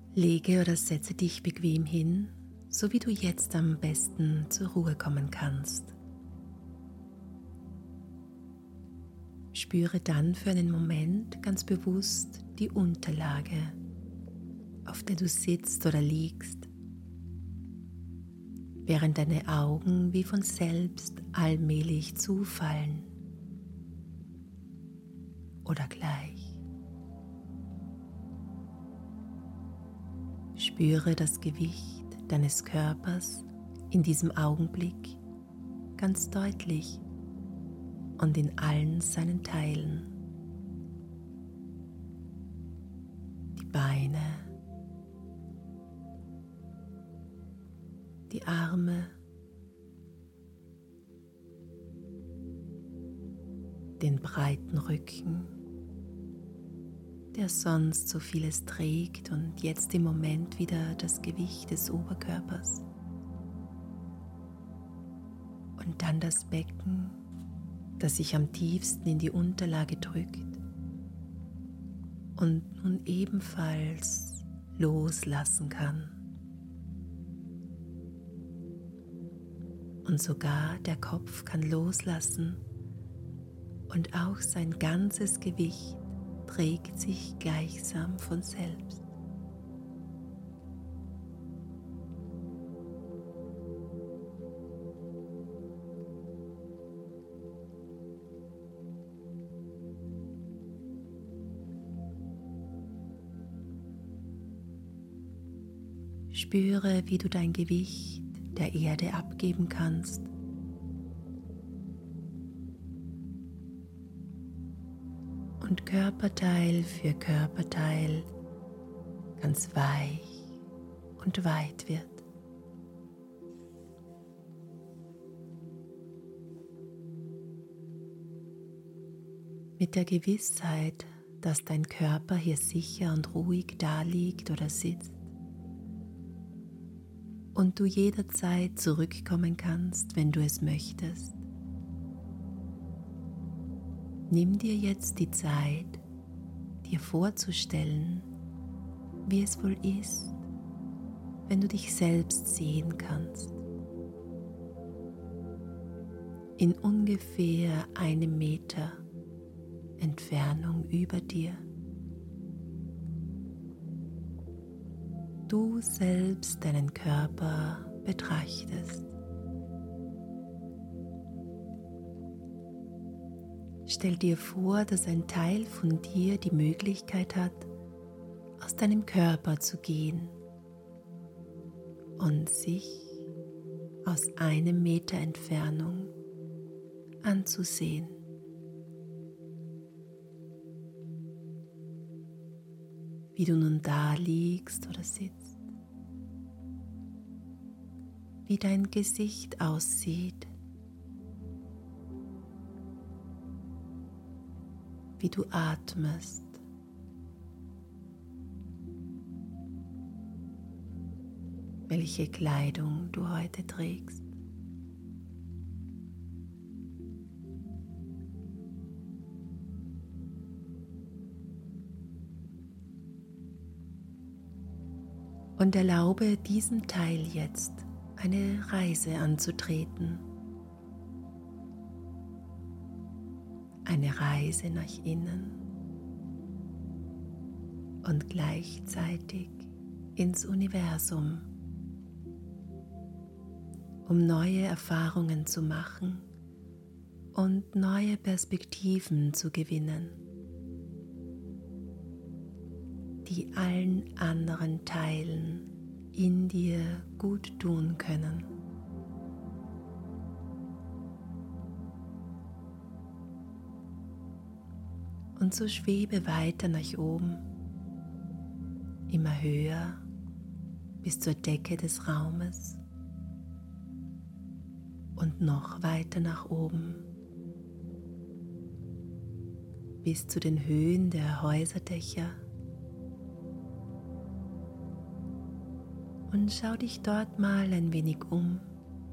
Lege oder setze dich bequem hin, so wie du jetzt am besten zur Ruhe kommen kannst. Spüre dann für einen Moment ganz bewusst die Unterlage, auf der du sitzt oder liegst, während deine Augen wie von selbst allmählich zufallen oder gleich. Spüre das Gewicht deines Körpers in diesem Augenblick ganz deutlich und in allen seinen Teilen. Die Beine, die Arme, den breiten Rücken, der sonst so vieles trägt und jetzt im Moment wieder das Gewicht des Oberkörpers. Und dann das Becken, das sich am tiefsten in die Unterlage drückt und nun ebenfalls loslassen kann. Und sogar der Kopf kann loslassen und auch sein ganzes Gewicht trägt sich gleichsam von selbst. Spüre, wie du dein Gewicht der Erde abgeben kannst. Und Körperteil für Körperteil ganz weich und weit wird. Mit der Gewissheit, dass dein Körper hier sicher und ruhig daliegt oder sitzt und du jederzeit zurückkommen kannst, wenn du es möchtest. Nimm dir jetzt die Zeit, dir vorzustellen, wie es wohl ist, wenn du dich selbst sehen kannst. In ungefähr 1 Meter Entfernung über dir. Du selbst deinen Körper betrachtest. Stell dir vor, dass ein Teil von dir die Möglichkeit hat, aus deinem Körper zu gehen und sich aus 1 Meter Entfernung anzusehen. Wie du nun da liegst oder sitzt, wie dein Gesicht aussieht, wie du atmest, welche Kleidung du heute trägst. Und erlaube diesem Teil jetzt eine Reise anzutreten. Eine Reise nach innen und gleichzeitig ins Universum, um neue Erfahrungen zu machen und neue Perspektiven zu gewinnen, die allen anderen Teilen in dir gut tun können. Und so schwebe weiter nach oben, immer höher bis zur Decke des Raumes und noch weiter nach oben bis zu den Höhen der Häuserdächer. Und schau dich dort mal ein wenig um,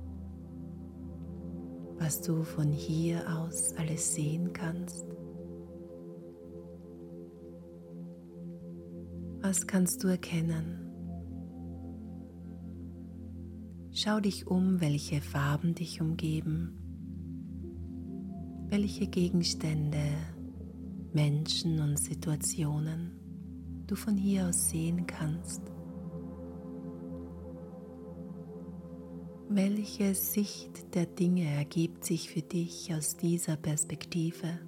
was du von hier aus alles sehen kannst. Was kannst du erkennen? Schau dich um, welche Farben dich umgeben, welche Gegenstände, Menschen und Situationen du von hier aus sehen kannst. Welche Sicht der Dinge ergibt sich für dich aus dieser Perspektive?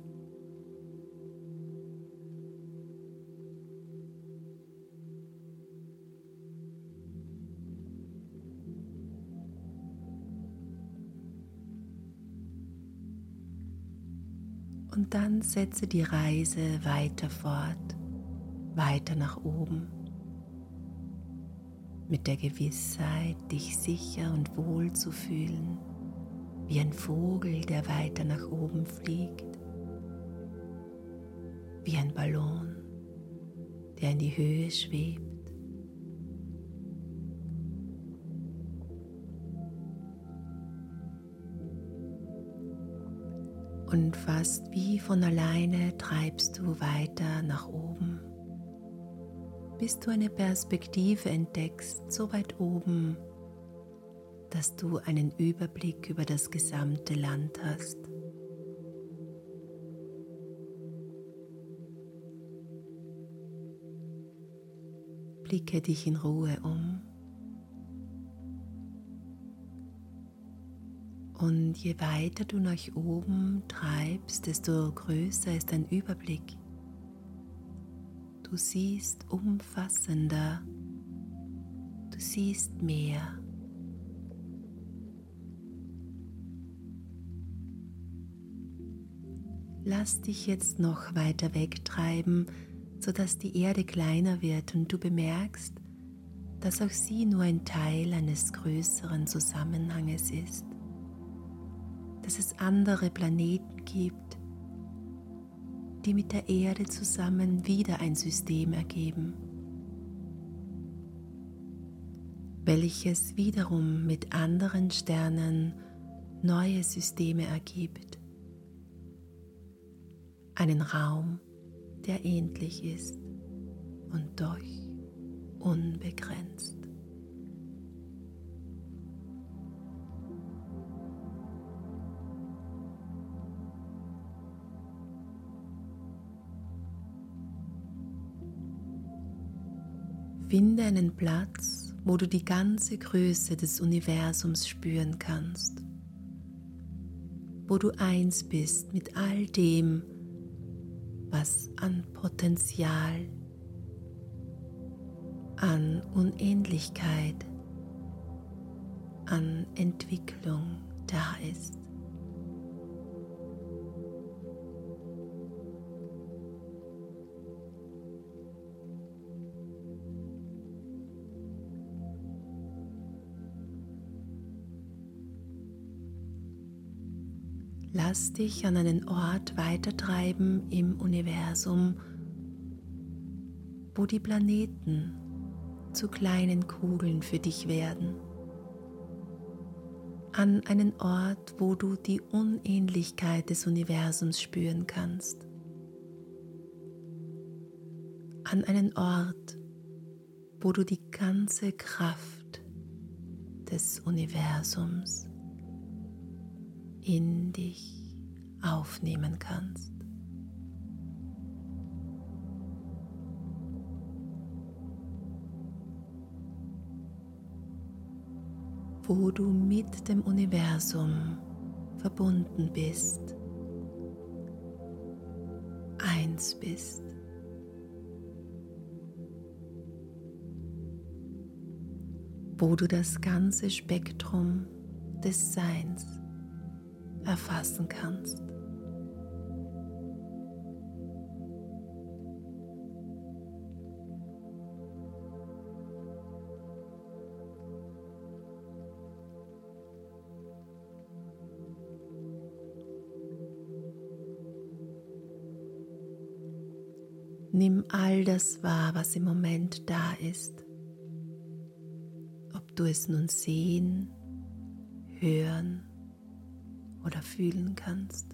Und dann setze die Reise weiter fort, weiter nach oben, mit der Gewissheit, dich sicher und wohl zu fühlen, wie ein Vogel, der weiter nach oben fliegt, wie ein Ballon, der in die Höhe schwebt. Und fast wie von alleine treibst du weiter nach oben, bis du eine Perspektive entdeckst, so weit oben, dass du einen Überblick über das gesamte Land hast. Blicke dich in Ruhe um. Und je weiter du nach oben treibst, desto größer ist dein Überblick. Du siehst umfassender, du siehst mehr. Lass dich jetzt noch weiter wegtreiben, sodass die Erde kleiner wird und du bemerkst, dass auch sie nur ein Teil eines größeren Zusammenhanges ist. Dass es andere Planeten gibt, die mit der Erde zusammen wieder ein System ergeben, welches wiederum mit anderen Sternen neue Systeme ergibt. Einen Raum, der endlich ist und doch unbegrenzt. Finde einen Platz, wo du die ganze Größe des Universums spüren kannst, wo du eins bist mit all dem, was an Potenzial, an Unendlichkeit, an Entwicklung da ist. Lass dich an einen Ort weitertreiben im Universum, wo die Planeten zu kleinen Kugeln für dich werden. An einen Ort, wo du die Unähnlichkeit des Universums spüren kannst. An einen Ort, wo du die ganze Kraft des Universums in dich aufnehmen kannst. Wo du mit dem Universum verbunden bist, eins bist. Wo du das ganze Spektrum des Seins erfassen kannst. Nimm all das wahr, was im Moment da ist. Ob du es nun sehen, hören oder fühlen kannst.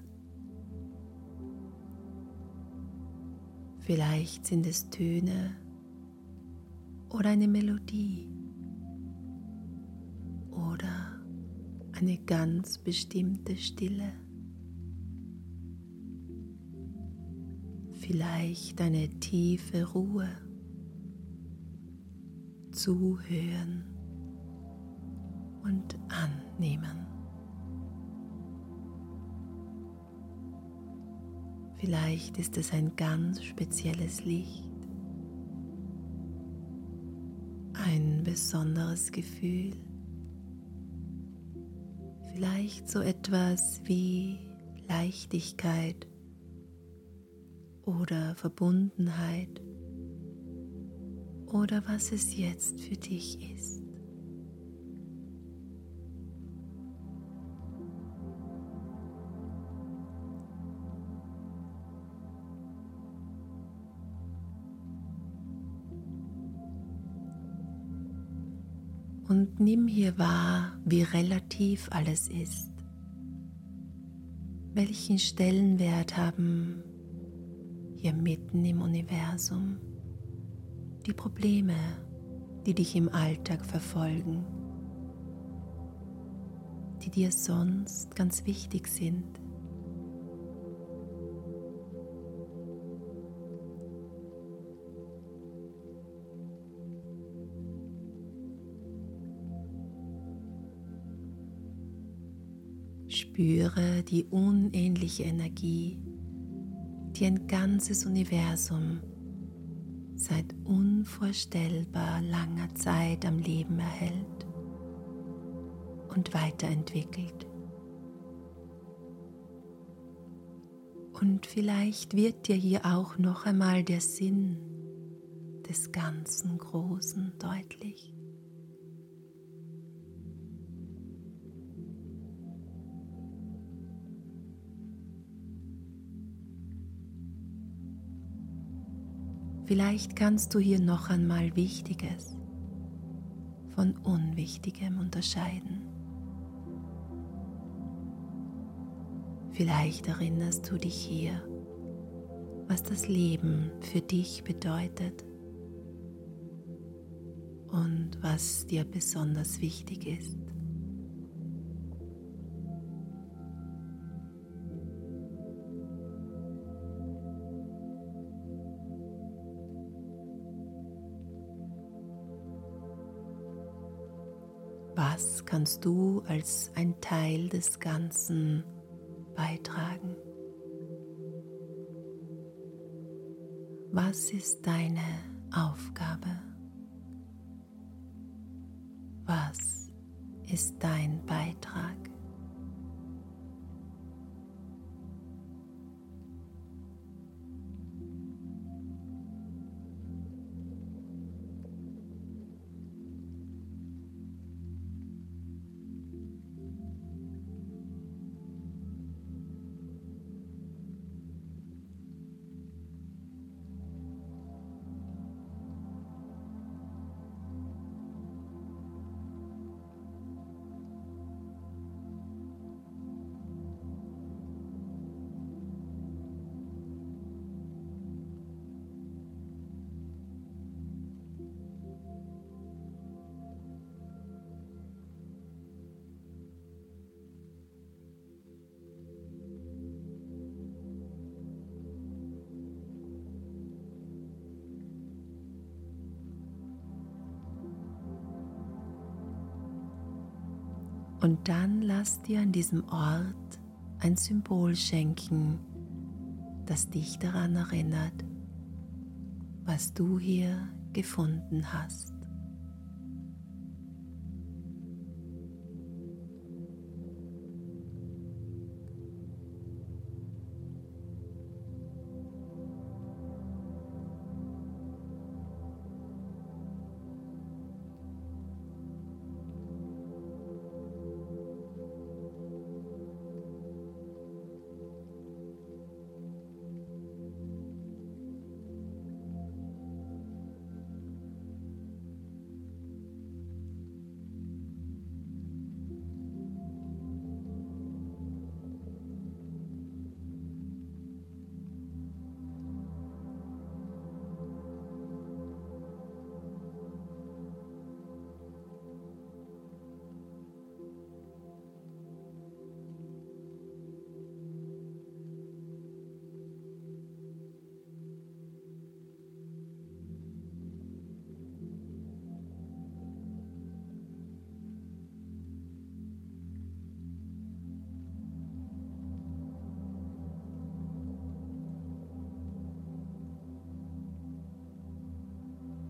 Vielleicht sind es Töne oder eine Melodie oder eine ganz bestimmte Stille, vielleicht eine tiefe Ruhe, zuhören und annehmen. Vielleicht ist es ein ganz spezielles Licht, ein besonderes Gefühl, vielleicht so etwas wie Leichtigkeit oder Verbundenheit oder was es jetzt für dich ist. Und nimm hier wahr, wie relativ alles ist. Welchen Stellenwert haben hier mitten im Universum die Probleme, die dich im Alltag verfolgen, die dir sonst ganz wichtig sind? Spüre die unähnliche Energie, die ein ganzes Universum seit unvorstellbar langer Zeit am Leben erhält und weiterentwickelt. Und vielleicht wird dir hier auch noch einmal der Sinn des ganzen Großen deutlich. Vielleicht kannst du hier noch einmal Wichtiges von Unwichtigem unterscheiden. Vielleicht erinnerst du dich hier, was das Leben für dich bedeutet und was dir besonders wichtig ist. Was kannst du als ein Teil des Ganzen beitragen? Was ist deine Aufgabe? Was ist dein Beitrag? Und dann lass dir an diesem Ort ein Symbol schenken, das dich daran erinnert, was du hier gefunden hast.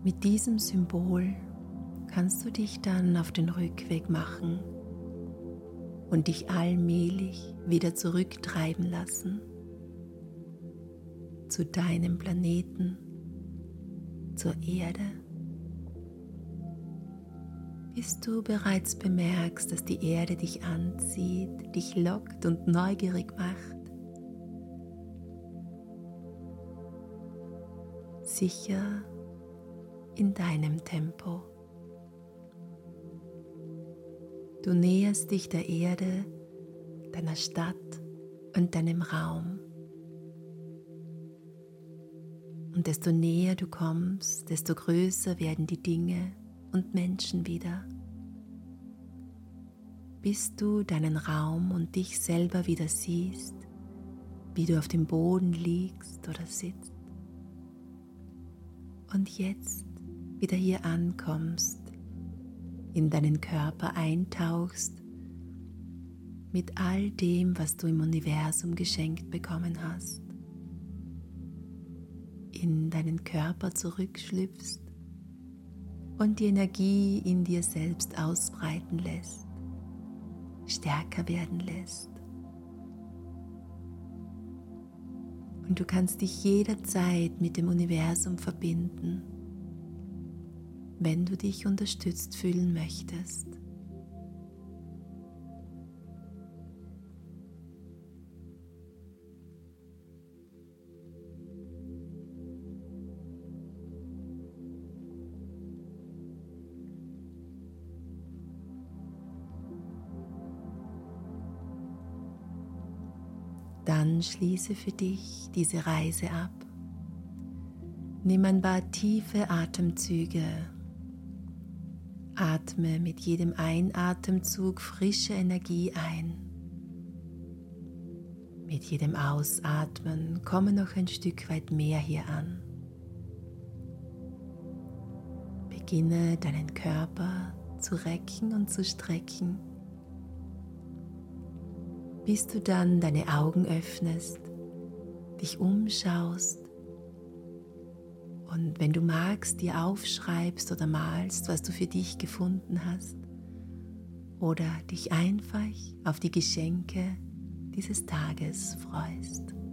Mit diesem Symbol kannst du dich dann auf den Rückweg machen und dich allmählich wieder zurücktreiben lassen zu deinem Planeten, zur Erde, bis du bereits bemerkst, dass die Erde dich anzieht, dich lockt und neugierig macht. Sicher in deinem Tempo. Du näherst dich der Erde, deiner Stadt und deinem Raum. Und desto näher du kommst, desto größer werden die Dinge und Menschen wieder, bis du deinen Raum und dich selber wieder siehst, wie du auf dem Boden liegst oder sitzt. Und jetzt wieder hier ankommst, in deinen Körper eintauchst, mit all dem, was du im Universum geschenkt bekommen hast, in deinen Körper zurückschlüpfst und die Energie in dir selbst ausbreiten lässt, stärker werden lässt. Und du kannst dich jederzeit mit dem Universum verbinden, wenn du dich unterstützt fühlen möchtest. Dann schließe für dich diese Reise ab. Nimm ein paar tiefe Atemzüge. Atme mit jedem Einatemzug frische Energie ein. Mit jedem Ausatmen komme noch ein Stück weit mehr hier an. Beginne deinen Körper zu recken und zu strecken, bis du dann deine Augen öffnest, dich umschaust und wenn du magst, dir aufschreibst oder malst, was du für dich gefunden hast oder dich einfach auf die Geschenke dieses Tages freust.